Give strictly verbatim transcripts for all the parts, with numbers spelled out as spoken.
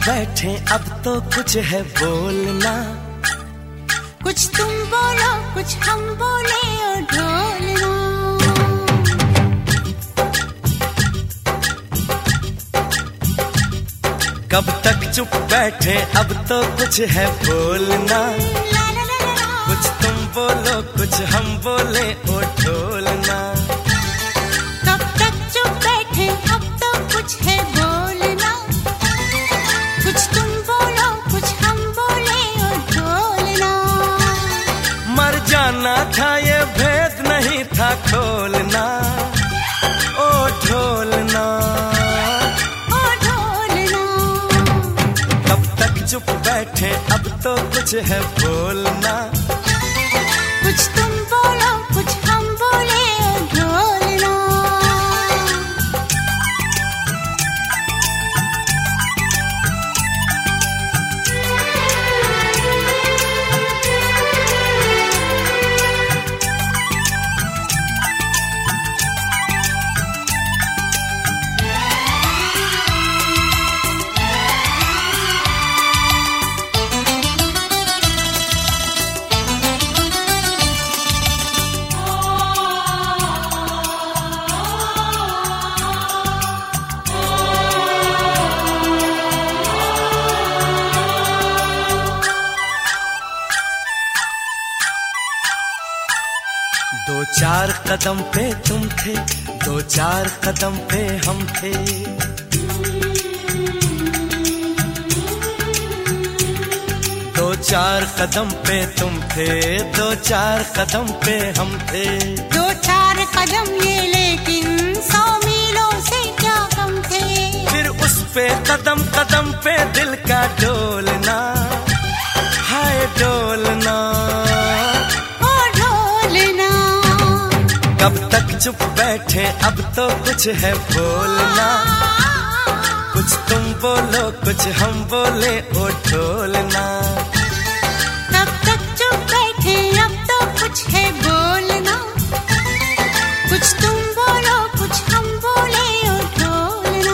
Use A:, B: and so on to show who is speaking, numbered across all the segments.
A: बैठे अब तो कुछ है बोलना,
B: कुछ तुम बोलो कुछ हम बोले और ढोलना।
A: कब तक चुप बैठे अब तो कुछ है बोलना, कुछ तुम बोलो कुछ हम बोले और ढोलना।
B: कब तक चुप बैठे अब तो कुछ है बोलना, कुछ तुम बोलो कुछ हम बोले और ढोलना।
A: मर जाना था ये भेद नहीं था खोलना, ओ ढोलना
B: ओ ढोलना।
A: कब तक चुप बैठे अब तो कुछ है बोलना,
B: कुछ तुम बोलो कुछ हम बोले और ढोलना।
A: दो चार कदम पे तुम थे, दो चार कदम पे हम थे। दो चार कदम पे तुम थे, दो चार कदम पे हम थे।
B: दो चार कदम ये लेकिन सौ मीलों से क्या कम थे।
A: फिर उस पे कदम कदम पे दिल का डोलना, हाय डोलना
B: ओ ढोलना।
A: कब तक चुप बैठे अब तो कुछ है बोलना, कुछ तुम बोलो कुछ हम बोले ओ ढोलना।
B: कब तक चुप बैठे अब तो कुछ है बोलना, कुछ तुम बोलो कुछ हम बोले ओ ढोलना।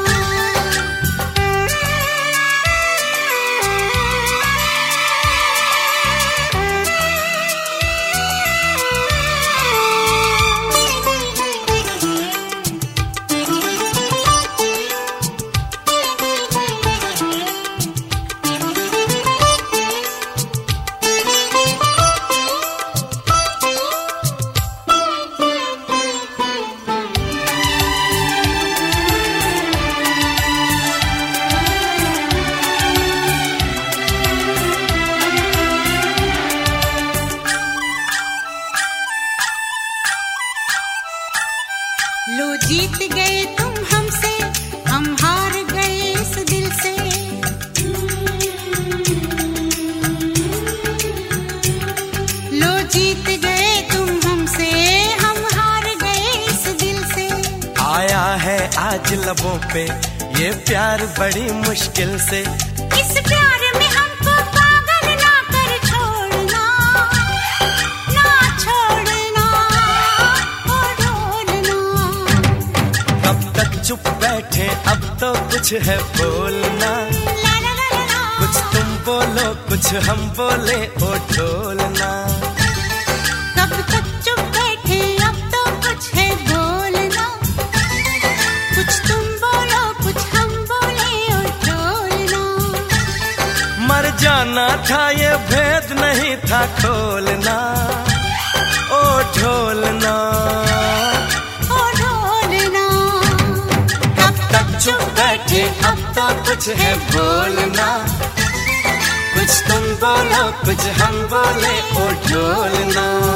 B: लो जीत गए तुम हमसे, हम हार गए इस दिल से। लो जीत गए तुम हमसे, हम हार गए इस दिल से।
A: आया है आज लबों पे ये प्यार बड़ी मुश्किल से।
B: इस प्यार में हमको पागल ना कर छोड़ना, ना छोड़ना ओ ढोलना।
A: कब तक चुप बैठे अब तो कुछ है बोलना,
B: ला ला ला ला ला।
A: कुछ तुम बोलो कुछ हम बोले ओ ढोलना।
B: कब तक चुप बैठे अब तो कुछ है बोलना, कुछ तुम बोलो कुछ हम बोले और ढोलना।
A: मर जाना था ये भेद नहीं था खोलना, ओ ढोलना
B: ओ ढोलना।
A: कब तक चुप बैठे अब तो कुछ है बोलना, कुछ तुम बोलो कुछ हम बोले ओ ढोलना।